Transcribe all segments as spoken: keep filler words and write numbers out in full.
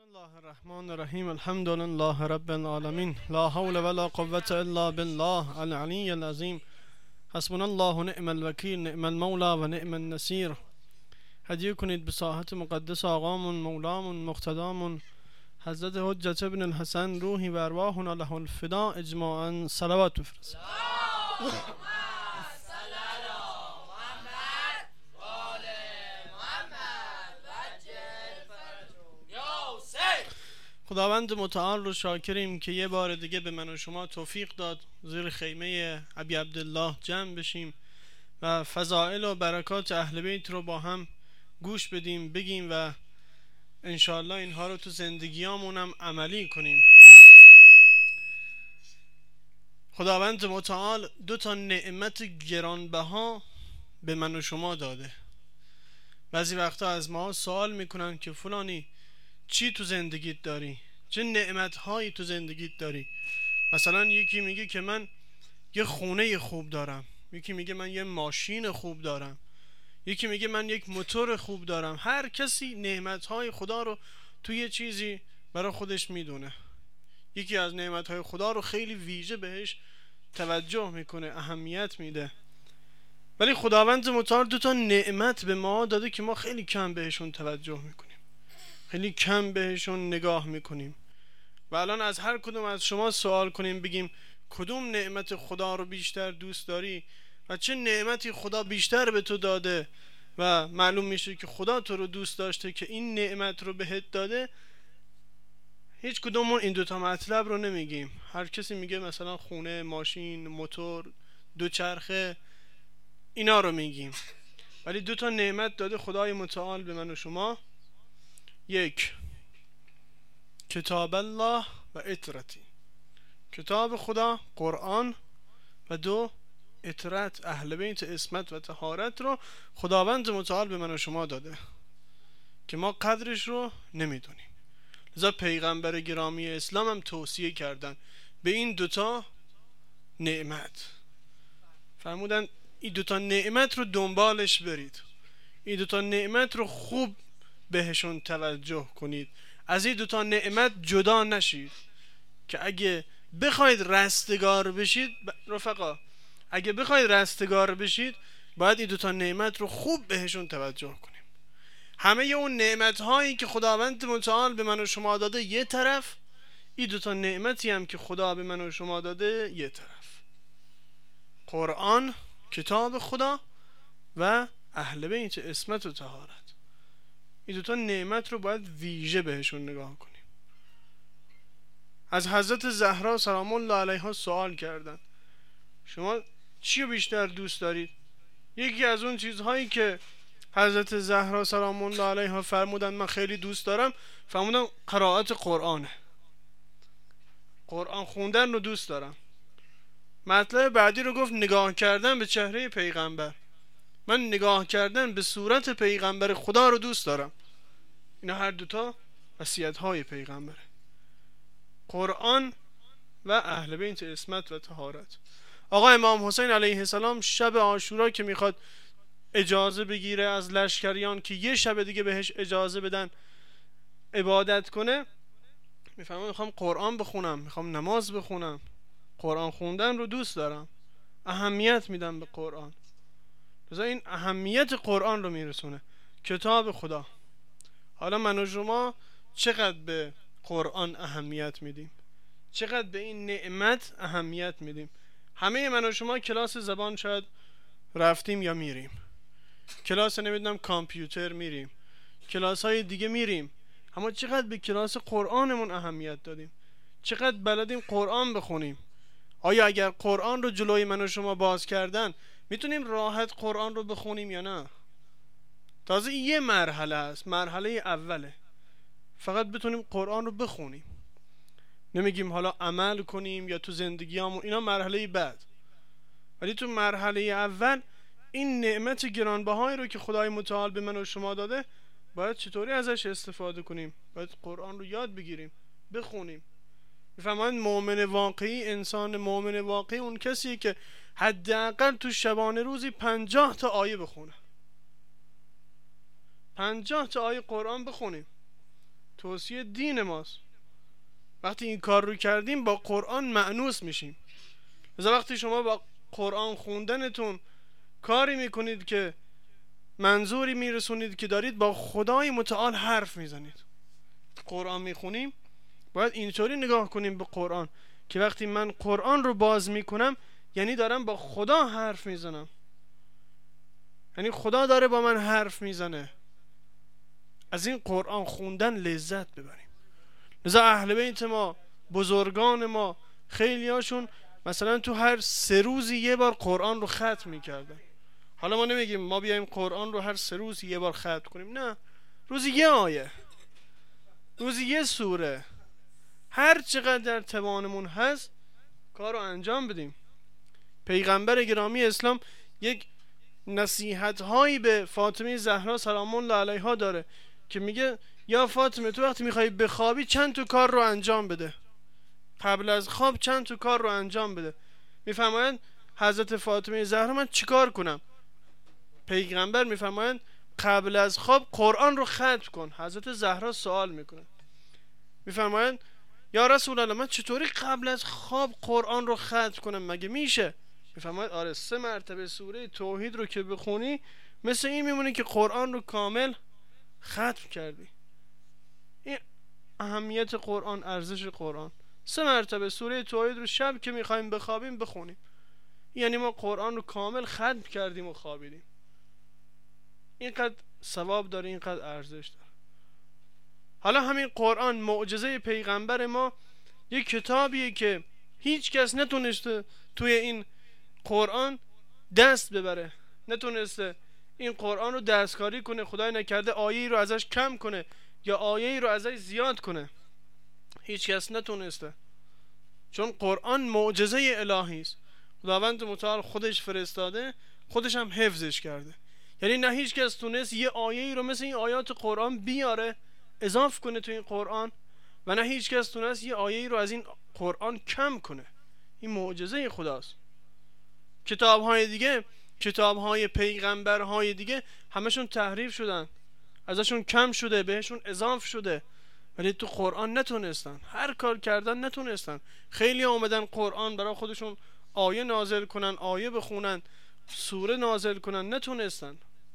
بسم الله الرحمن الرحیم. الحمد لله رب العالمین، لا حول ولا قوة الا بالله العلی العظیم. حسبنا الله و نعم الوکیل، نعم المولا و نعم النصیر. هدیه کنید به ساحت مقدس آقامون مولامون مقتدامون حضرت حجت ابن الحسن روحی و ارواحنا له الفدا اجماعا صلوات بفرستید. خداوند متعال رو شاکریم که یه بار دیگه به من و شما توفیق داد زیر خیمه ابی عبدالله جمع بشیم و فضائل و برکات اهل بیت رو با هم گوش بدیم، بگیم و انشاءالله اینها رو تو زندگیامون هم عملی کنیم. خداوند متعال دو تا نعمت گرانبها به من و شما داده. بعضی وقتا از ما سوال میکنن که فلانی چی تو زندگیت داری؟ چه نعمت هایی تو زندگیت داری؟ مثلا یکی میگه که من یه خونه خوب دارم، یکی میگه من یه ماشین خوب دارم، یکی میگه من یک موتور خوب دارم. هر کسی نعمت های خدا رو توی یه چیزی برای خودش میدونه. یکی از نعمت های خدا رو خیلی ویژه بهش توجه میکنه، اهمیت میده. ولی خداوند متعال دو تا نعمت به ما داده که ما خیلی کم بهشون توجه میکنیم، خیلی کم بهشون نگاه میکنیم. و الان از هر کدوم از شما سوال کنیم بگیم کدوم نعمت خدا رو بیشتر دوست داری و چه نعمتی خدا بیشتر به تو داده، و معلوم میشه که خدا تو رو دوست داشته که این نعمت رو بهت داده. هیچ کدومون این دوتا مطلب رو نمیگیم. هر کسی میگه مثلا خونه، ماشین، موتور، دوچرخه، اینا رو میگیم. ولی دوتا نعمت داده خدای متعال به من و شما. یک، کتاب الله و اطرتی، کتاب خدا قرآن، و دو، اطرت اهل بیت عصمت و طهارت رو خداوند متعال به من و شما داده که ما قدرش رو نمیدونیم. لذا پیغمبر گرامی اسلام هم توصیه کردن به این دوتا نعمت، فرمودن این دوتا نعمت رو دنبالش برید، این دوتا نعمت رو خوب بهشون توجه کنید، از این دوتا نعمت جدا نشید. که اگه بخواید رستگار بشید رفقا، اگه بخواید رستگار بشید باید این دوتا نعمت رو خوب بهشون توجه کنیم. همه اون نعمت هایی که خداوند متعال به من و شما داده یه طرف، این دوتا نعمتی هم که خدا به من و شما داده یه طرف. قرآن، کتاب خدا، و اهل بیت عصمت و طهارت. این دوتا نعمت رو باید ویژه بهشون نگاه کنیم. از حضرت زهرا سلام الله علیها سوال کردن شما چی رو بیشتر دوست دارید؟ یکی از اون چیزهایی که حضرت زهرا سلام الله علیها فرمودن من خیلی دوست دارم، فرمودن قرائت قرآنه، قرآن خوندن رو دوست دارم. مطلب بعدی رو گفت نگاه کردن به چهره پیغمبر، من نگاه کردن به صورت پیغمبر خدا رو دوست دارم. اینا هر دوتا وصیت های پیغمبره، قرآن و اهل بیت عصمت و طهارت. آقا امام حسین علیه السلام شب عاشورا که میخواد اجازه بگیره از لشکریان که یه شب دیگه بهش اجازه بدن عبادت کنه، میفهمم میخوام قرآن بخونم، میخوام نماز بخونم، قرآن خوندن رو دوست دارم، اهمیت میدم به قرآن. لذا این اهمیت قرآن رو میرسونه، کتاب خدا. حالا من و شما چقدر به قرآن اهمیت میدیم؟ چقدر به این نعمت اهمیت میدیم؟ همه من و شما کلاس زبان شاید رفتیم یا میریم، کلاس نمیدونم کامپیوتر میریم، کلاس های دیگه میریم، اما چقدر به کلاس قرآنمون اهمیت دادیم؟ چقدر بلدیم قرآن بخونیم؟ آیا اگر قرآن رو جلوی من و شما باز کردن میتونیم راحت قرآن رو بخونیم یا نه؟ تازه یه مرحله است، مرحله اوله، فقط بتونیم قرآن رو بخونیم، نمیگیم حالا عمل کنیم یا تو زندگیامون، اینا مرحله بعد. ولی تو مرحله اول این نعمت گرانبهایی رو که خدای متعال به من و شما داده باید چطوری ازش استفاده کنیم؟ باید قرآن رو یاد بگیریم، بخونیم. میفهمند مؤمن واقعی، انسان مؤمن واقعی اون کسیه که حداقل تو شبانه روزی پنجاه تا آیه بخونه، پنجاه تا آیه قرآن بخونیم. توصیه دین ماست. وقتی این کار رو کردیم با قرآن مأنوس میشیم. مثلا وقتی شما با قرآن خوندنتون کاری میکنید که منظوری میرسونید که دارید با خدای متعال حرف میزنید. قرآن میخونیم باید اینطوری نگاه کنیم به قرآن که وقتی من قرآن رو باز میکنم یعنی دارم با خدا حرف میزنم، یعنی خدا داره با من حرف میزنه. از این قرآن خوندن لذت ببریم. لذا اهل بیت ما، بزرگان ما، خیلی هاشون مثلا تو هر سه روزی یه بار قرآن رو ختم میکردن. حالا ما نمیگیم ما بیایم قرآن رو هر سه روز یه بار ختم کنیم، نه، روزی یه آیه، روزی یه سوره، هر چقدر در توانمون هست کار رو انجام بدیم. پیغمبر گرامی اسلام یک نصیحت هایی به فاطمه زهرا سلام الله علیها داره که میگه یا فاطمه تو وقتی میخوای بخوابی چند تا کار رو انجام بده، قبل از خواب چند تا کار رو انجام بده. میفرمایند حضرت فاطمه زهرا من چیکار کنم؟ پیغمبر میفرمایند قبل از خواب قرآن رو ختم کن. حضرت زهرا سوال میکنه، میفرمایند یا رسول الله من چطوری قبل از خواب قرآن رو ختم کنم، مگه میشه؟ میفرماید آره، سه مرتبه سوره توحید رو که بخونی مثل این میمونه که قرآن رو کامل ختم کردی. این اهمیت قرآن، ارزش قرآن. سه مرتبه سوره توحید رو شب که میخوایم بخوابیم بخونیم، یعنی ما قرآن رو کامل ختم کردیم و خوابیدیم. اینقدر ثواب داره، اینقدر ارزش داره. حالا همین قرآن معجزه پیغمبر ما، یک کتابیه که هیچ کس نتونسته توی این قرآن دست ببره، نتونسته این قرآن رو دستکاری کنه، خدای نکرده آیه‌ای رو ازش کم کنه یا آیه‌ای رو ازش زیاد کنه. هیچ کس نتونسته، چون قرآن معجزه الهی است. خداوند متعال خودش فرستاده، خودش هم حفظش کرده. یعنی نه هیچ کس تونست یه آیه‌ای رو مثل این آیات قرآن بیاره اضافه کنه تو این قرآن، و نه هیچ کس تونست یه آیه‌ای رو از این قرآن کم کنه. این معجزه خداست. کتاب‌های دیگه، کتاب‌های پیغمبرهای دیگه همشون تحریف شدن، ازشون کم شده، بهشون اضافه شده، ولی تو قرآن نتونستن، هر کار کردن نتونستن. خیلی اومدن قرآن برای خودشون آیه نازل کنن، آیه بخونن، سوره نازل کنن، نتونستن.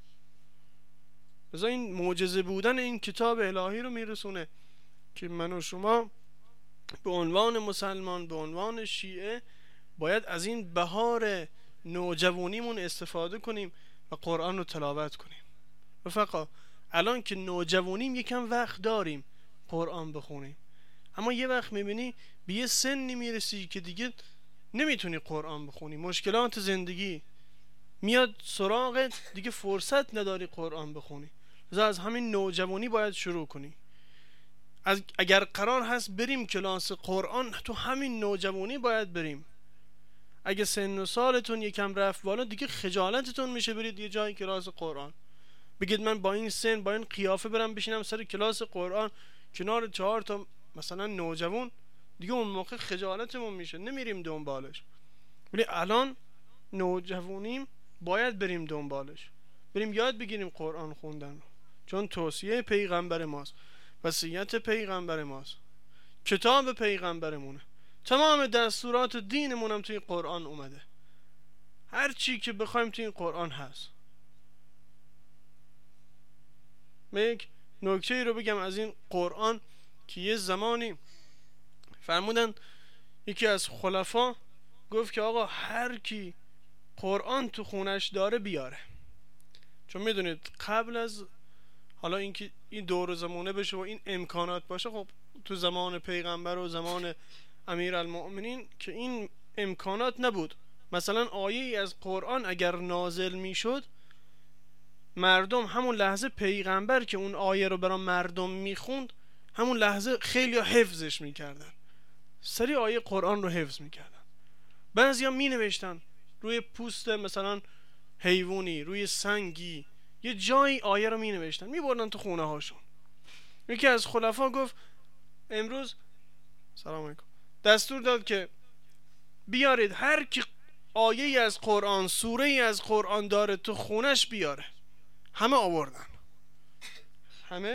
بذار این معجزه بودن این کتاب الهی رو میرسونه که من و شما به عنوان مسلمان، به عنوان شیعه باید از این بهار نوجوانیمون استفاده کنیم و قرآن رو تلاوت کنیم. رفقا الان که نوجوانیم یکم وقت داریم قرآن بخونیم، اما یه وقت میبینی به یه سنی میرسی که دیگه نمیتونی قرآن بخونی، مشکلات زندگی میاد سراغت، دیگه فرصت نداری قرآن بخونی. از همین نوجوانی باید شروع کنی. از اگر قرار هست بریم کلاس قرآن تو همین نوجوانی باید بریم. اگه سن و سالتون یکم رفت بالا دیگه خجالتتون میشه برید یه جای کلاس قرآن، بگید من با این سن با این قیافه برم بشینم سر کلاس قرآن کنار چهار تا مثلا نوجوان، دیگه اون موقع خجالتمون میشه، نمیریم دنبالش. ولی الان نوجوانیم باید بریم دنبالش، بریم یاد بگیریم قرآن خوندن، چون توصیه پیغمبر ماست، وصیت پیغمبر ماست، کتاب پیغمبرمونه، تمام دستورات دینمون هم توی قرآن اومده، هر چی که بخوایم توی این قرآن هست. من یک نکته رو بگم از این قرآن که یه زمانی فرمودن یکی از خلفا گفت که آقا هر کی قرآن تو خونش داره بیاره، چون میدونید قبل از حالا اینکه این دور زمانه بشه و این امکانات باشه، خب تو زمان پیغمبر و زمان امیرالمؤمنین که این امکانات نبود. مثلا آیه ای از قرآن اگر نازل میشد، مردم همون لحظه پیغمبر که اون آیه رو برای مردم میخوند همون لحظه خیلی حفظش میکردن، سری آیه قرآن رو حفظ میکردن. بعضیا می نوشتن روی پوست مثلا حیوانی، روی سنگی، یه جایی آیه رو می نوشتن می بردن تو خونه هاشون. یکی از خلفا گفت امروز سلام علیکم دستور داد که بیارید هر کی آیه ای از قرآن، سوره ای از قرآن داره تو خونش بیاره. همه آوردن، همه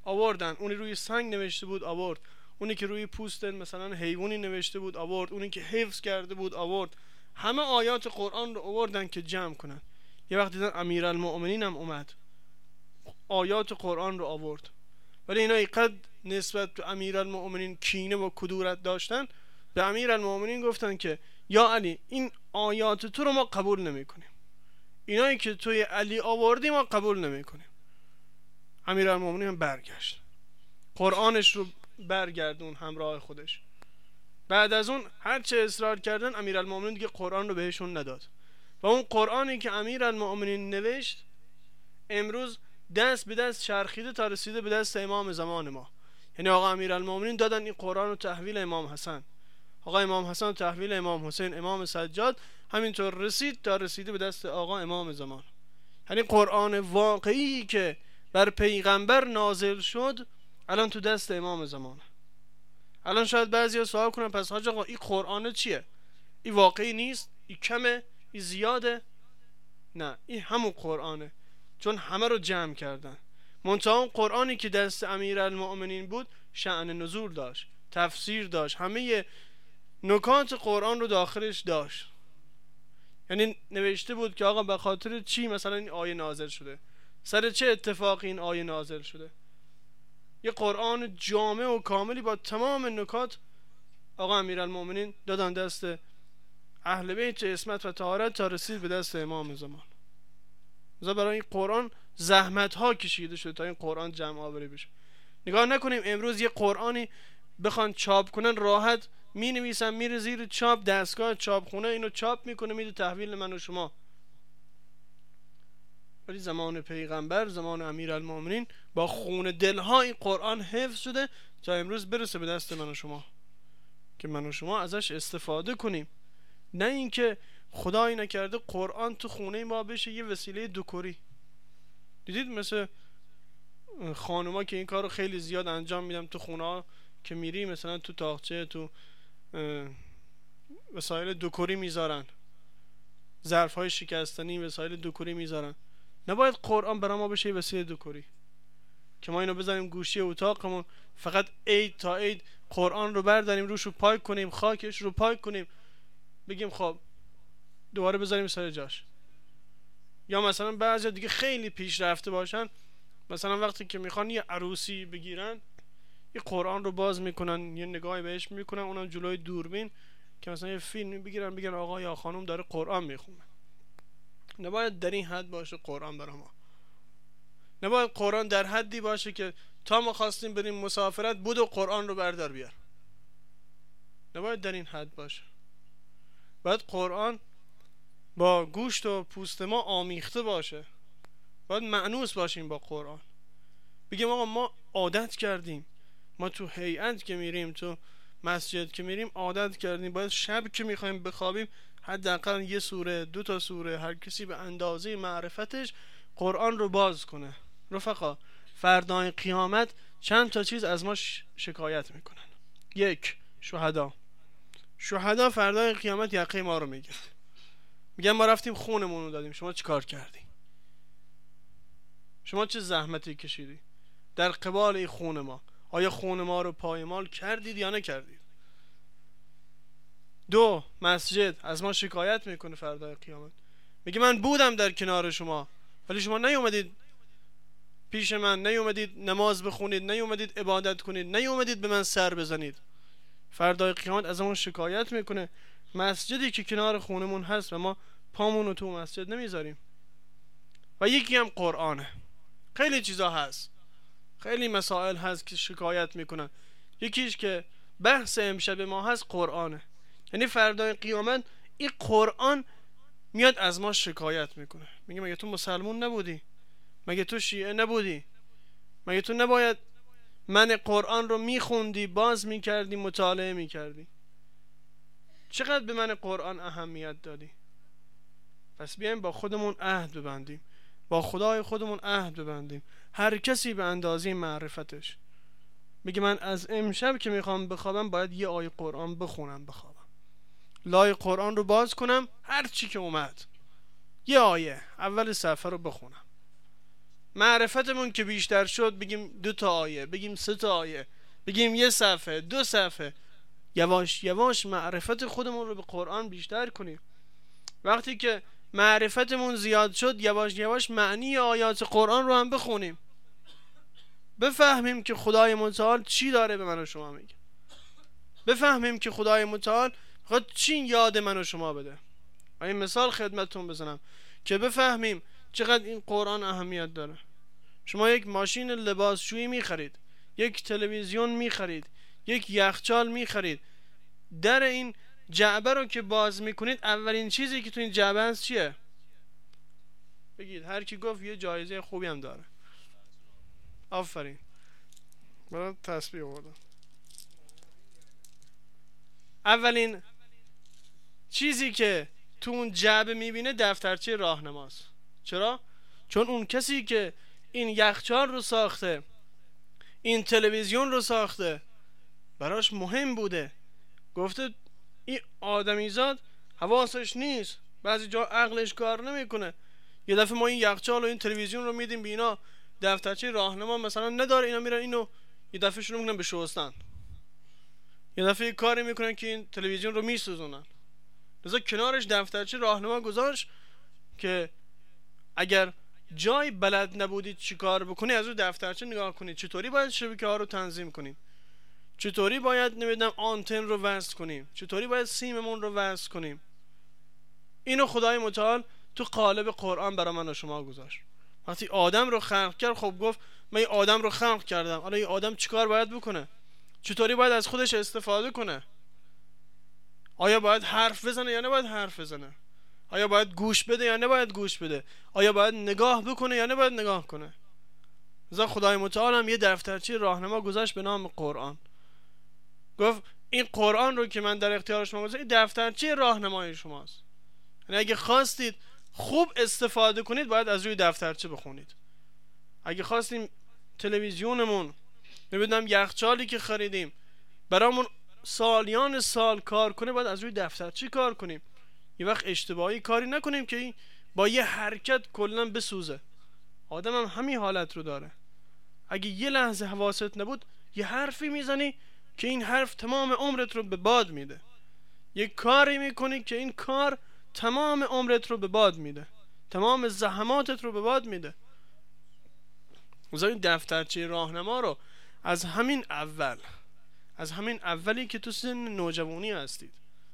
آوردن. اونی روی سنگ نوشته بود آورد، اونی که روی پوست مثلا حیوانی نوشته بود آورد، اونی که حفظ کرده بود آورد. همه آیات قرآن رو آوردن که جمع کنن. یه وقت دیدن امیرالمؤمنین هم اومد آیات قرآن رو آورد، ولی اینا اینقدر نسبت به امیرالمؤمنین کینه و کدورت داشتن، به امیرالمؤمنین گفتن که یا علی این آیات تو رو ما قبول نمی کنیم، اینایی که توی علی آوردی ما قبول نمی کنیم. امیرالمؤمنین برگشت، قرآنش رو برگردون همراه خودش. بعد از اون هر چه اصرار کردن امیرالمؤمنین دیگه قرآن رو بهشون نداد و اون قرآنی که امیرالمؤمنین نوشت امروز دست به دست چرخیده تا رسیده به دست امام زمان ما. یعنی آقا امیرالمؤمنین دادن این قرآن رو تحویل امام حسن، آقا امام حسن تحویل امام حسین، امام سجاد، همینطور رسید تا رسیده به دست آقا امام زمان. یعنی قرآن واقعی که بر پیغمبر نازل شد الان تو دست امام زمان. الان شاید بعضیا سوال کنن پس حاج آقا این قرآن چیه؟ این واقعی نیست؟ این کمه؟ این زیاده؟ نه، این همون قرآنه، چون همه رو جمع کردن. منتها اون قرآنی که دست امیرالمؤمنین بود شأن نزول داشت، تفسیر داشت، همه نکات قرآن رو داخلش داشت. یعنی نوشته بود که آقا به خاطر چی مثلا این آیه نازل شده، سر چه اتفاقی این آیه نازل شده. یه قرآن جامع و کاملی با تمام نکات آقا امیرالمؤمنین دادن دست اهل بیت عصمت و طهارت تا رسید به دست امام زمان. مثلا برای این قرآن زحمت ها کشیده شده تا این قرآن جمع آوری بشه. نگاه نکنیم امروز یه قرآنی بخوان چاپ کنن راحت می نویسن میره زیر چاپ، دستگاه چاپخونه اینو چاپ میکنه میده تحویل من و شما. ولی زمان پیغمبر، زمان امیرالمؤمنین با خون دلها این قرآن حفظ شده تا امروز برسه به دست من و شما که من و شما ازش استفاده کنیم. نه اینکه خدایی نکرده قرآن تو خونه ما بشه یه وسیله دکوری. دیدید مثل خانوما که این کار رو خیلی زیاد انجام میدن تو خونه ها که میری مثلا تو تاقچه تو وسایل دکوری میذارن، ظرف های شکستنی وسایل دکوری میذارن. نباید قرآن برای ما بشه وسیله دکوری که ما اینو بذاریم گوشی اتاقمون فقط عید تا عید قرآن رو برداریم روش رو پاک کنیم، خاکش رو پاک کنیم، بگیم خب دوباره بذاریم سر جاش. یا مثلا بعضی دیگه خیلی پیشرفته باشن، مثلا وقتی که میخوان یه عروسی بگیرن یه قرآن رو باز میکنن، یه نگاهی بهش میکنن، اونم جلوی دوربین که مثلا یه فیلم بگیرن بگن آقا یا خانم داره قرآن میخونه. نباید در این حد باشه قرآن برای ما. نباید قرآن در حدی باشه که تا ما خواستیم بریم مسافرت بود و قرآن رو بردار بیار. نباید در این حد باشه. باید قرآن با گوشت و پوست ما آمیخته باشه، باید مأنوس باشیم با قرآن. بگیم آقا ما عادت کردیم، ما تو هیئت که میریم، تو مسجد که میریم عادت کردیم، باید شب که میخوایم بخوابیم حداقل یه سوره، دو تا سوره، هر کسی به اندازه معرفتش قرآن رو باز کنه. رفقا فردای قیامت چند تا چیز از ما شکایت میکنن. یک، شهدا. شهدا فردای قیامت یقه ما رو میگن، میگن ما رفتیم خونمون رو دادیم، شما چی کار کردی؟ شما چه زحمتی کشیدی در قبال این خون ما؟ آیا خون ما رو پایمال کردید یا نکردید؟ دو، مسجد از ما شکایت میکنه فردای قیامت، میگه من بودم در کنار شما ولی شما نیومدید پیش من، نیومدید نماز بخونید، نیومدید عبادت کنید، نیومدید به من سر بزنید. فردای قیامت از ما شکایت میکنه. مسجدی که کنار خونمون هست و ما پامون رو تو مسجد نمیذاریم. و یکی هم قرآنه. خیلی چیزا هست، خیلی مسائل هست که شکایت میکنن. یکیش که بحث امشب ما هست قرآنه. یعنی فردای قیامت این قرآن میاد از ما شکایت میکنه، میگه مگه تو مسلمون نبودی؟ مگه تو شیعه نبودی؟ مگه تو نباید من قرآن رو میخوندی، باز میکردی، مطالعه میکردی؟ چقدر به من قرآن اهمیت دادی؟ پس بیایم با خودمون عهد ببندیم، با خدای خودمون عهد ببندیم، هر کسی به اندازه معرفتش میگه من از امشب که میخوام بخوابم باید یه آیه قرآن بخونم بخوابم، لای قرآن رو باز کنم، هر چی که اومد یه آیه اول صفحه رو بخونم. معرفتمون که بیشتر شد بگیم دو تا آیه، بگیم سه تا آیه، بگیم یه صفحه، دو صفحه. یواش یواش معرفت خودمون رو به قرآن بیشتر کنیم. وقتی که معرفتمون زیاد شد یواش یواش معنی آیات قرآن رو هم بخونیم، بفهمیم که خدای متعال چی داره به من و شما میگه، بفهمیم که خدای متعال خود چی یاد من و شما بده. این مثال خدمتتون بزنم که بفهمیم چقدر این قرآن اهمیت داره. شما یک ماشین لباسشویی میخرید، یک تلویزیون میخرید، یک یخچال میخرید، در این جعبه رو که باز میکنید اولین چیزی که تو این جعبه هست چیه؟ بگید. هر کی گفت یه جایزه خوبی هم داره. آفرین، برای تسبیح آوردم. اولین چیزی که تو اون جعبه میبینه دفترچه راهنماست. چرا؟ چون اون کسی که این یخچال رو ساخته، این تلویزیون رو ساخته، براش مهم بوده، گفته این آدمیزاد حواسش نیست، بعضی جا عقلش کار نمیکنه، یه دفعه ما این یخچال و این تلویزیون رو میدیم به اینا، دفترچه راهنما مثلا نداره، اینا میرن اینو یه دفعه شروع میکنن به شستن، یه دفعه کاری میکنن که این تلویزیون رو میسوزونن. لذا کنارش دفترچه راهنما گذاشت که اگر جای بلد نبودید چی کار بکنی از اون دفترچه نگاه کنید، چطوری باید شبکه ها رو تنظیم کنیم، چطوری باید نمیدونم آنتن رو وصل کنیم، چطوری باید سیممون رو وصل کنیم. اینو خدای متعال تو قالب قرآن برای من و شما گذاشت. وقتی آدم رو خلق کرد، خب گفت من این آدم رو خلق کردم، حالا این آدم چیکار باید بکنه، چطوری باید از خودش استفاده کنه، آیا باید حرف بزنه یا نباید حرف بزنه، آیا باید گوش بده یا نباید گوش بده، آیا باید نگاه بکنه یا نباید نگاه کنه. لذا خدای متعال هم یه دفترچه راهنما گذاشت به نام قرآن. گفت این قرآن رو که من در اختیار شما گذاشتم این دفترچه راهنمای شماست، یعنی اگه خواستید خوب استفاده کنید باید از روی دفترچه بخونید. اگه خواستیم تلویزیونمون ببینم یخچالی که خریدیم برامون سالیان سال کار کنه باید از روی دفترچه کار کنیم. یه وقت اشتباهی کاری نکنیم که با یه حرکت کلا بسوزه. آدم هم همین حالت رو داره، اگه یه لحظه حواست نبود یه حرفی میزنی که این حرف تمام عمرت رو به باد میده، یه کاری میکنی که این کار تمام عمرت رو به باد میده، تمام زحماتت رو به باد میده. مثلا این دفترچه راهنما رو از همین اول، از همین اولی که تو سن نوجوانی هستید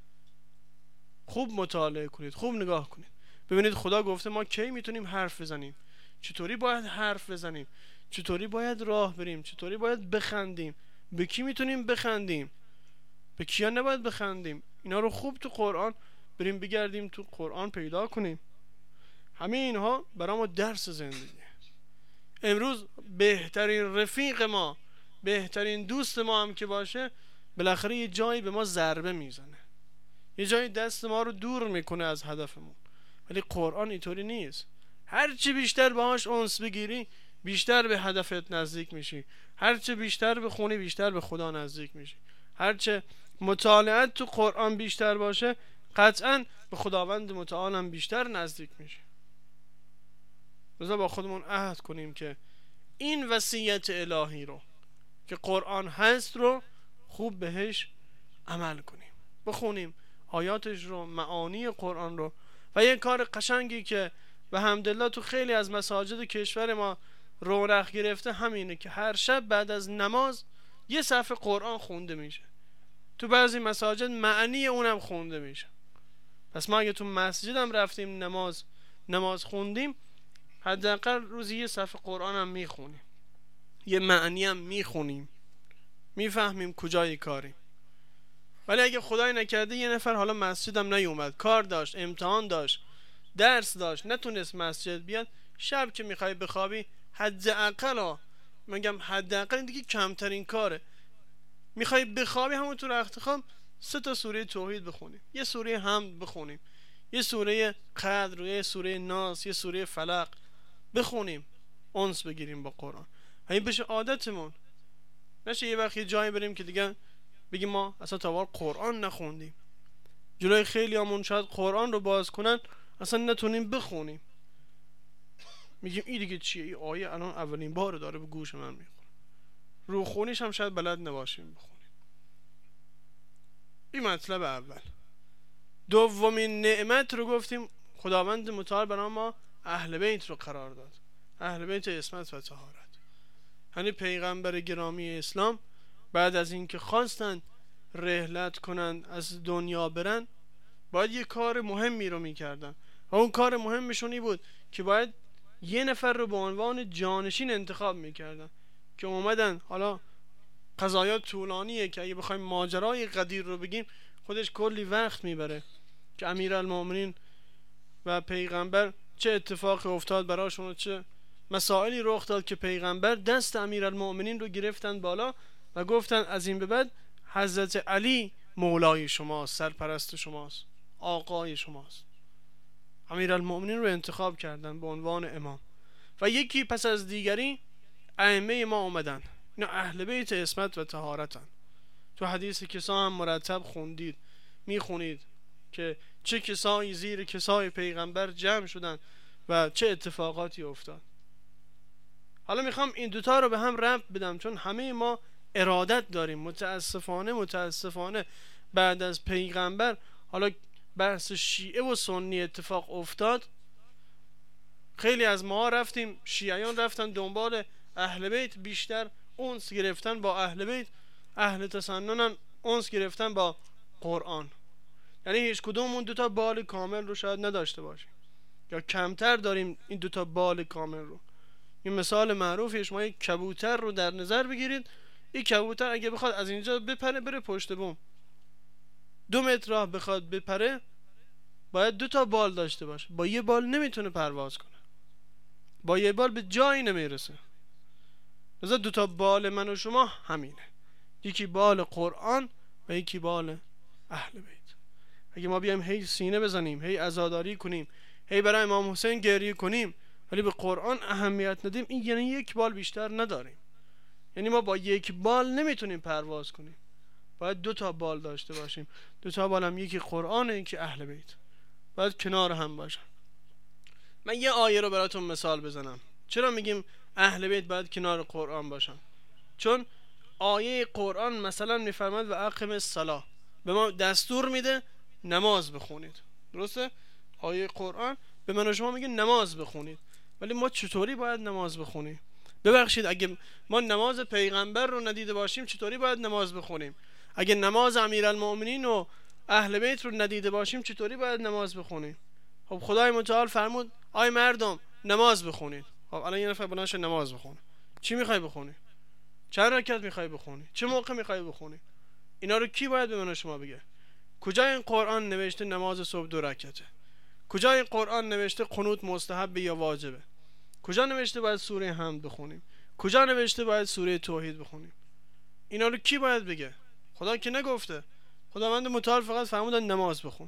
خوب مطالعه کنید، خوب نگاه کنید، ببینید خدا گفته ما کی میتونیم حرف بزنیم، چطوری باید حرف بزنیم، چطوری باید راه بریم، چطوری باید بخندیم، به کی میتونیم بخندیم، به کیا نباید بخندیم. اینا رو خوب تو قرآن بریم بگردیم تو قرآن پیدا کنیم. همه اینها برای ما درس زندگی. امروز بهترین رفیق ما، بهترین دوست ما هم که باشه بالاخره یه جایی به ما ضربه میزنه، یه جایی دست ما رو دور میکنه از هدفمون. ولی قرآن اینطوری نیست. هرچی بیشتر باهاش انس بگیری بیشتر به هدفت نزدیک میشی، هرچی بیشتر بخونی بیشتر به خدا نزدیک میشی، هرچه مطالعات تو قرآن بیشتر باشه قطعا به خداوند متعال هم بیشتر نزدیک میشی. لذا با خودمون عهد کنیم که این وصیت الهی رو که قرآن هست رو خوب بهش عمل کنیم، بخونیم آیاتش رو، معانی قرآن رو. و یه کار قشنگی که به حمدالله تو خیلی از مساجد کشور ما رونق گرفته همینه که هر شب بعد از نماز یه صفحه قرآن خونده میشه. تو بعضی مساجد معنی اونم خونده میشه. پس ما اگه تو مسجد هم رفتیم نماز نماز خوندیم حداقل روزی یه صفحه قرآن هم میخونیم، یه معنی هم میخونیم، میفهمیم کجای کاریم. ولی اگه خدای نکرده یه نفر حالا مسجد هم نیومد، کار داشت، امتحان داشت، درس داشت، نتونست مسجد بیاد، شب که میخوای بخوابی حداقل ها میگم حداقل دیگه کمترین کاره، میخوای بخوابی همون تو رخت خواب سه تا سوره توحید بخونیم، یه سوره حمد بخونیم، یه سوره قدر، یه سوره ناس، یه سوره فلق بخونیم، انس بگیریم با قرآن. همین بشه عادتمون، نشه یه وقت یه جایی بریم که دیگه بگیم ما اصلا تا حالا قرآن نخوندیم. جلوی خیلی همون شاید قرآن رو باز کنن اصلا نتونیم بخونیم. میگیم این دیگه چیه؟ این آیه الان اولین بار داره به گوش من میخوره، رو خونیش هم شاید بلد نباشیم بخونیم. این مطلب اول. دومین نعمت رو گفتیم خداوند متعال برای ما اهل بیت رو قرار داد، اهل بیت عصمت و طهارت. یعنی پیغمبر گرامی اسلام بعد از اینکه خواستن رحلت کنن از دنیا برن، باید یه کار مهمی رو میکردن و اون کار مهمشون بود که باید یه نفر رو به عنوان جانشین انتخاب میکردن که اومدن. حالا قضایا طولانیه که اگه بخوایم ماجرای قدیر رو بگیم خودش کلی وقت میبره که امیرالمومنین و پیغمبر چه اتفاقی افتاد براشون و چه مسائلی رخ داد که پیغمبر دست امیرالمومنین رو گرفتن بالا و گفتن از این به بعد حضرت علی مولای شماست، سرپرست شماست، آقای شماست. امیرالمومنین رو انتخاب کردن به عنوان امام و یکی پس از دیگری ائمه ما اومدن. اینا اهل بیت عصمت و طهارتن. تو حدیث کسا هم مرتب خوندید، میخونید که چه کسایی زیر کسای پیغمبر جمع شدن و چه اتفاقاتی افتاد. حالا میخوام این دوتا رو به هم ربط بدم چون همه ما ارادت داریم. متاسفانه متاسفانه بعد از پیغمبر حالا بحث شیعه و سنی اتفاق افتاد، خیلی از ما رفتیم، شیعیان رفتن دنبال اهل بیت، بیشتر اونس گرفتن با اهل بیت، اهل تسننن اونس گرفتن با قرآن. یعنی هیچ کدوم اون دوتا بال کامل رو شاید نداشته باشیم یا کمتر داریم این دوتا بال کامل رو. این مثال معروفی، شما یک کبوتر رو در نظر بگیرید، این کبوتر اگه بخواد از اینجا بپره بره پشت بوم، دو متر راه بخواد بپره باید دو تا بال داشته باشه. با یه بال نمیتونه پرواز کنه، با یه بال به جایی نمیرسه. لذا دو تا بال من و شما همینه، یکی بال قرآن و یکی بال اهل بیت. اگه ما بیایم هی سینه بزنیم، هی عزاداری کنیم، هی برای امام حسین گریه کنیم ولی به قرآن اهمیت ندیم، این یعنی یک بال بیشتر نداریم. یعنی ما با یک بال نمیتونیم پرواز کنیم، باید دو تا بال داشته باشیم. دو تا بال هم یکی قرآنه یکی اهل بیت، باید کنار هم باشن. من یه آیه رو براتون مثال بزنم. چرا میگیم اهل بیت باید کنار قرآن باشن؟ چون آیه قرآن مثلا میفرماد و اقم الصلاة، به ما دستور میده نماز بخونید. درسته؟ آیه قرآن به من و شما میگه نماز بخونید، ولی ما چطوری باید نماز بخونیم؟ ببخشید اگه ما نماز پیغمبر رو ندیده باشیم چطوری باید نماز بخونیم؟ اگه نماز امیرالمومنین و اهل بیت رو ندیده باشیم چطوری باید نماز بخونیم؟ خب خدای متعال فرمود آی مردم نماز بخونید. خب الان یه نفر بلند شه نماز بخونه، چی میخوای بخونی؟ چند رکعت میخوای بخونی؟ چه موقع میخوای بخونی؟ اینا رو کی باید به من و شما بگه؟ کجا این قرآن نوشته نماز صبح دو رکعته؟ کجا این قرآن نوشته قنوت مستحب یا واجبه؟ کجا نوشته باید سوره حمد بخونیم؟ کجا نوشته باید سوره توحید بخونیم؟ اینا رو کی باید بگه؟ خدا که نگفته. خداوند متعال فقط فرمودن نماز بخون.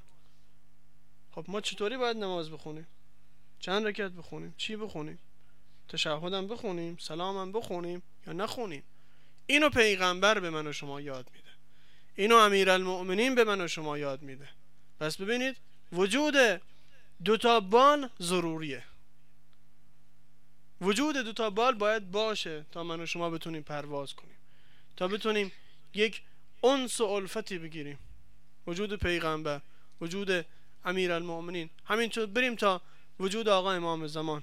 خب ما چطوری باید نماز بخونیم؟ چند رکعت بخونیم؟ چی بخونیم؟ تشهدم بخونیم؟ سلامم بخونیم یا نخونیم؟ اینو پیغمبر به من و شما یاد میده، اینو امیرالمؤمنین به من و شما یاد میده. پس ببینید وجود دوتا بال ضروریه، وجود دوتا بال باید باشه تا من و شما بتونیم پرواز کنیم، تا بتونیم یک انس و الفتی بگیریم. وجود پیغمبر، وجود امیرالمؤمنین، همینطور بریم تا وجود آقا امام زمان.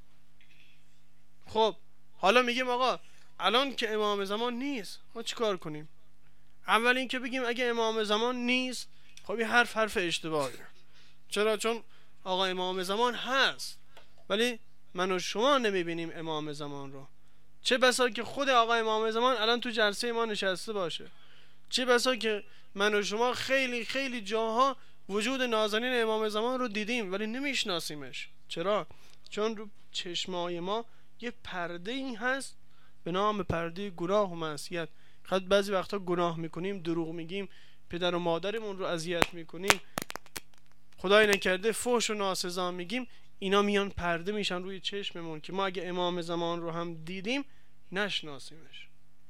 خب حالا میگیم آقا الان که امام زمان نیست ما چیکار کنیم؟ اول این که بگیم اگه امام زمان نیست، خب این حرف حرف اشتباهیه. چرا؟ چون آقا امام زمان هست ولی من و شما نمیبینیم امام زمان رو. چه بسا که خود آقا امام زمان الان تو جلسه ما نشسته باشه، چه بسا که من و شما خیلی خیلی جاها وجود نازنین امام زمان رو دیدیم ولی نمیشناسیمش. چرا؟ چون رو چشمای ما یه پرده این هست به نام پرده گناه و معصیت. خود بعضی وقتا گناه میکنیم، دروغ میگیم، پدر و مادرمون رو اذیت میکنیم، خدای نکرده فحش و ناسزا میگیم، اینا میان پرده میشن روی چشممون که ما اگه امام زمان رو هم دیدیم نشناسیمش.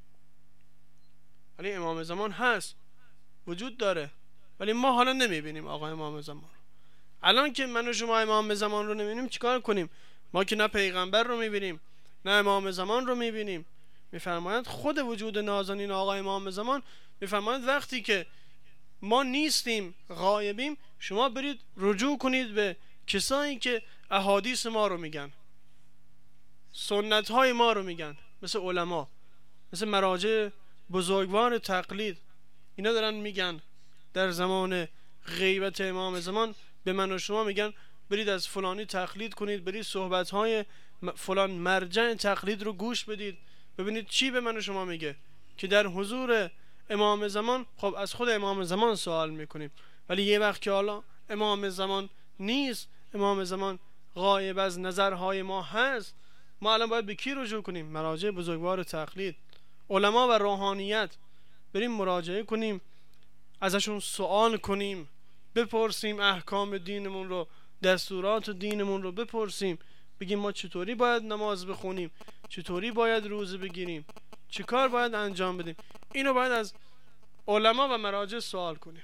ولی امام زمان هست، وجود داره، ولی ما حالا نمیبینیم آقا امام زمان. الان که من و شما امام زمان رو نمیبینیم چیکار کنیم؟ ما که نه پیغمبر رو میبینیم نه امام زمان رو میبینیم. میفرمایند خود وجود نازنین آقا امام زمان میفرمایند وقتی که ما نیستیم، غایبیم، شما برید رجوع کنید به کسایی که احادیث ما رو میگن، سنت های ما رو میگن، مثل علما، مثل مراجع بزرگوار تقلید. اینا دارن میگن در زمان غیبت امام زمان به من و شما میگن برید از فلانی تقلید کنید، برید صحبت های فلان مرجع تقلید رو گوش بدید، ببینید چی به من و شما میگه. که در حضور امام زمان خب از خود امام زمان سوال میکنیم، ولی یه وقت که حالا امام زمان نیست، امام زمان غایب از نظرهای ما هست، ما الان باید به کی رجوع کنیم؟ مراجع بزرگوار تقلید، علما و روحانیت. بریم مراجعه کنیم، ازشون سوال کنیم، بپرسیم احکام دینمون رو، دستورات دینمون رو بپرسیم، بگیم ما چطوری باید نماز بخونیم، چطوری باید روزه بگیریم، چی کار باید انجام بدیم. اینو باید از علما و مراجع سوال کنیم.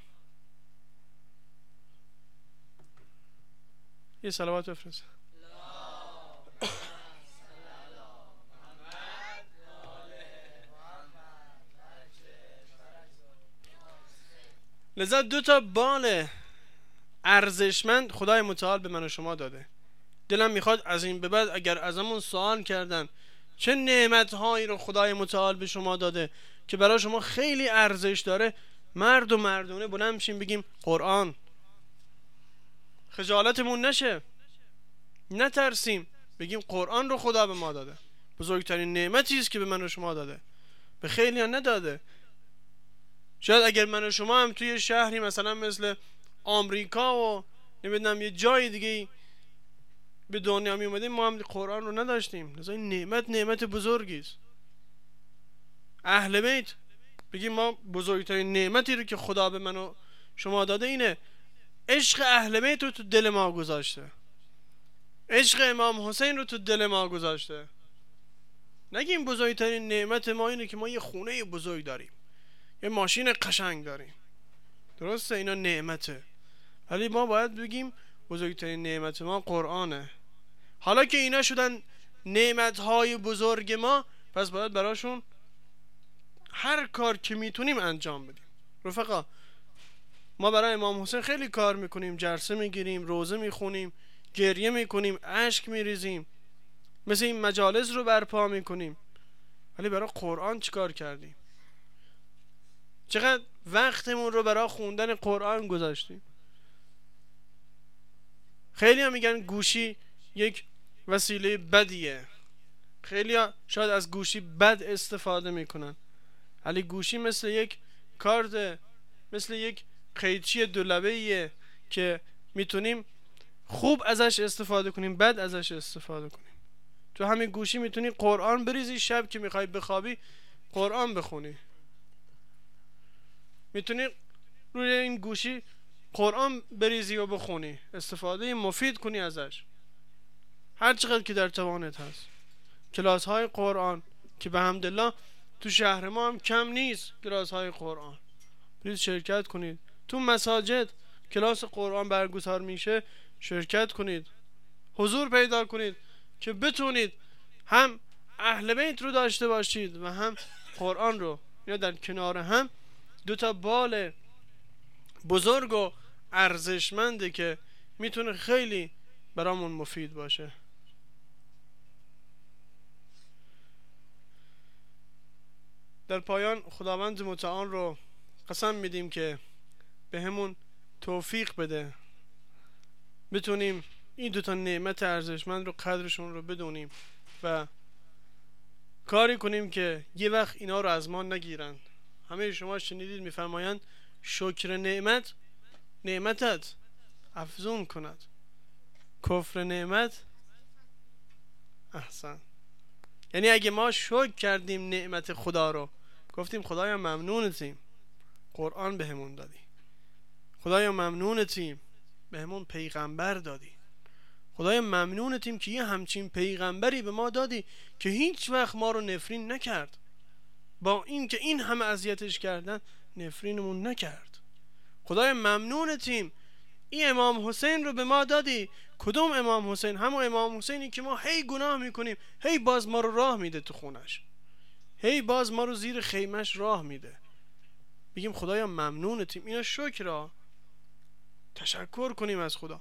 یه صلوات بفرست. لذا دو تا بال ارزشمند خدای متعال به من و شما داده. دلم میخواد از این به بعد اگر ازمون سوال کردن چه نعمتهایی رو خدای متعال به شما داده که برای شما خیلی ارزش داره، مرد و مردونه بلند میشیم بگیم قرآن. خجالتمون نشه، نترسیم، بگیم قرآن رو خدا به ما داده، بزرگترین نعمتی است که به من و شما داده، به خیلی ها نداده. شاید اگر من و شما هم توی شهری مثلا مثل آمریکا و نمیدونم یه جای دیگه به دنیا می اومدیم، ما هم قرآن رو نداشتیم. لذا این نعمت نعمت بزرگی است. اهل بیت بگیم ما بزرگترین نعمتی رو که خدا به من و شما داده اینه، عشق اهل بیت رو تو دل ما گذاشته، عشق امام حسین رو تو دل ما گذاشته. نگیم بزرگترین نعمت ما اینه که ما یه خونه بزرگ داریم، یه ماشین قشنگ داریم، درسته اینا نعمته، ولی ما باید بگیم بزرگترین نعمت ما قرآنه. حالا که اینا شدن نعمتهای بزرگ ما، پس باید براشون هر کار که میتونیم انجام بدیم. رفقا ما برای امام حسین خیلی کار میکنیم، جلسه میگیریم، روزه میخونیم، گریه میکنیم، اشک میریزیم، مثل این مجالس رو برپا میکنیم، ولی برای قرآن چیکار کردیم؟ چقدر وقتمون رو برای خوندن قرآن گذاشتیم؟ خیلی ها میگن گوشی یک وسیله بدیه، خیلی ها شاید از گوشی بد استفاده میکنن، ولی گوشی مثل یک کارت، مثل یک قیچی دولبه‌ایه که میتونیم خوب ازش استفاده کنیم، بد ازش استفاده کنیم. تو همین گوشی میتونی قرآن بریزی، شب که میخوای بخوابی قرآن بخونی، میتونی روی این گوشی قرآن بریزی و بخونی، استفاده مفید کنی ازش هر چقدر که در توانت هست. کلاس های قرآن که به حمدالله تو شهر ما هم کم نیست، کلاس های قرآن برید شرکت کنید. تو مساجد کلاس قرآن برگزار میشه، شرکت کنید، حضور پیدا کنید که بتونید هم اهل بیت رو داشته باشید و هم قرآن رو. یا در کنار هم دو تا بال بزرگ و ارزشمنده که میتونه خیلی برامون مفید باشه. در پایان خداوند متعال رو قسم میدیم که به همون توفیق بده بتونیم این دوتا نعمت ارزشمند رو قدرشون رو بدونیم و کاری کنیم که یه وقت اینا رو از ما نگیرن. همه شما شنیدید میفرمایند شکر نعمت نعمتت افزون کند، کفر نعمت احسن. یعنی اگه ما شکر کردیم نعمت خدا رو، گفتیم خدایا ممنونتیم قرآن به همون دادی، خدایا ممنونتیم به همون پیغمبر دادی، خدایا ممنونتیم که یه همچین پیغمبری به ما دادی که هیچ وقت ما رو نفرین نکرد، با این که این همه اذیتش کردن نفرینمون نکرد. خدایا ممنونتیم این امام حسین رو به ما دادی. کدوم امام حسین؟ همون امام حسینی که ما هی گناه میکنیم، هی باز ما رو راه میده تو خونش، هی باز ما رو زیر خیمش راه میده. بگیم خدایا ممنونتیم. اینا شکر، تشکر کنیم از خدا.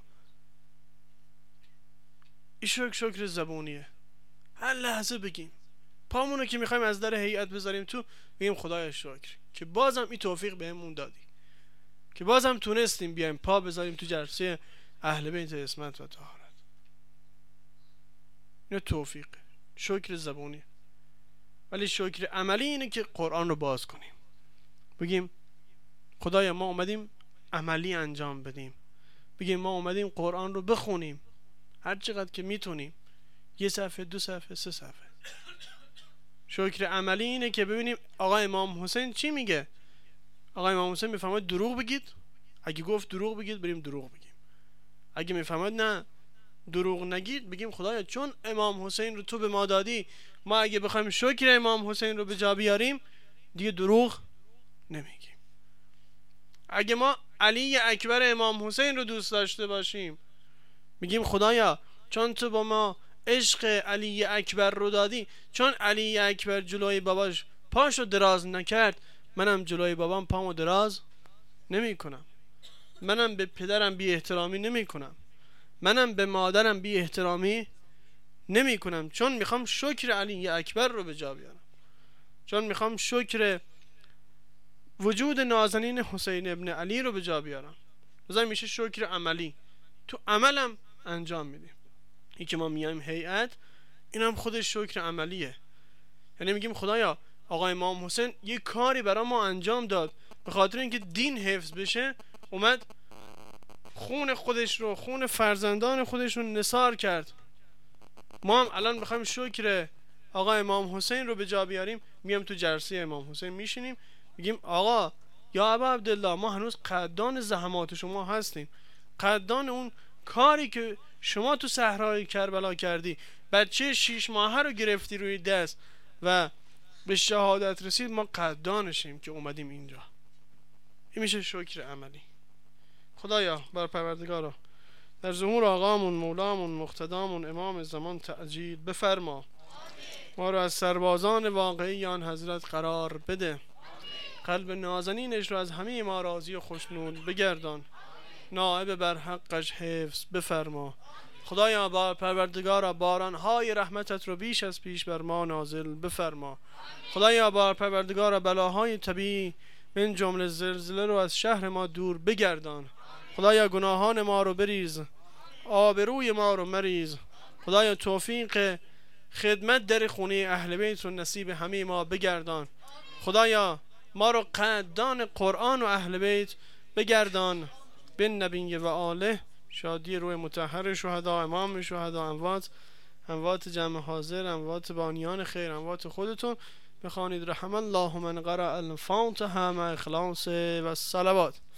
این شکر شکر زبونیه. هر لحظه بگیم، پامونو که میخوایم از در هیئت بذاریم تو، بگیم خدایا شکر که بازم این توفیق بهمون دادی، که بازم تونستیم بیایم پا بذاریم تو جلسه اهل بیت عصمت و طهارت. اینو توفیق، شکر زبونی. ولی شکر عملی اینه که قرآن رو باز کنیم، بگیم خدایا ما اومدیم عملی انجام بدیم. بگیم ما اومدیم قرآن رو بخونیم، هر چقدر که میتونیم، یه صفحه، دو صفحه، سه صفحه. شکر عملی اینه که ببینیم آقا امام حسین چی میگه. آقا امام حسین میفهمد دروغ بگید، اگه گفت دروغ بگید بریم دروغ بگیم. اگه میفهمد نه دروغ نگید، بگیم خدایا چون امام حسین رو تو به ما دادی، ما اگه بخوایم شکر امام حسین رو به جا بیاریم دیگه دروغ نمیگیم. اگه ما علی اکبر امام حسین رو دوست داشته باشیم، میگیم خدایا چون تو با ما عشق علی اکبر رو دادی، چون علی اکبر جلوی باباش پاشو دراز نکرد، منم جلوی بابام پامو دراز نمی کنم. منم به پدرم بی احترامی نمی کنم. منم به مادرم بی احترامی نمی کنم، چون میخوام شکر علی اکبر رو به جا بیارم، چون میخوام شکر وجود نازنین حسین ابن علی رو به جا بیارم. لذا میشه شکر عملی، تو عملم انجام میدیم. این که ما میایم هیئت، این هم خودش شکر عملیه. یعنی میگیم خدایا آقا امام حسین یه کاری برای ما انجام داد، به خاطر اینکه دین حفظ بشه اومد خون خودش رو، خون فرزندان خودش رو نثار کرد. ما هم الان بخوایم شکر آقا امام حسین رو به جا بیاریم، میام تو جلسه امام حسین میشینیم، میگیم آقا یا ابا عبدالله ما هنوز قدردان زحمات شما هستیم، قدردان اون کاری که شما تو صحرای کربلا کردی، بچه شیش ماهه رو گرفتی روی دست و به شهادت رسید، ما قدردانشیم که اومدیم اینجا. این میشه شکر عملی. خدایا بر پروردگارا در ظهور آقامون، مولامون، مقتدامون، امام زمان تعجیل بفرما. ما رو از سربازان واقعی آن حضرت قرار بده. قلب نازنینش رو از همه ما راضی و خوشنود بگردان. نائب بر حقش حفظ بفرما. خدایا با پروردگارا بارانهای رحمتت رو بیش از پیش بر ما نازل بفرما. خدایا با پروردگارا بلاهای طبیعی من جمله زلزله رو از شهر ما دور بگردان. خدایا گناهان ما رو بریز، آبروی ما رو مریز. خدایا توفیق خدمت در خونه اهل بیت رو نصیب همه ما بگردان. خدایا ما رو قدردان قرآن و اهل بیت بگردان. بن نبی و آله. شادی روی مطهر شهدا، امام شهدا، اموات اموات جمع حاضر، اموات بانیان خیر، اموات خودتون بخوانید رحم الله من قرأ الفاتحه مع اخلاص و الصلوات.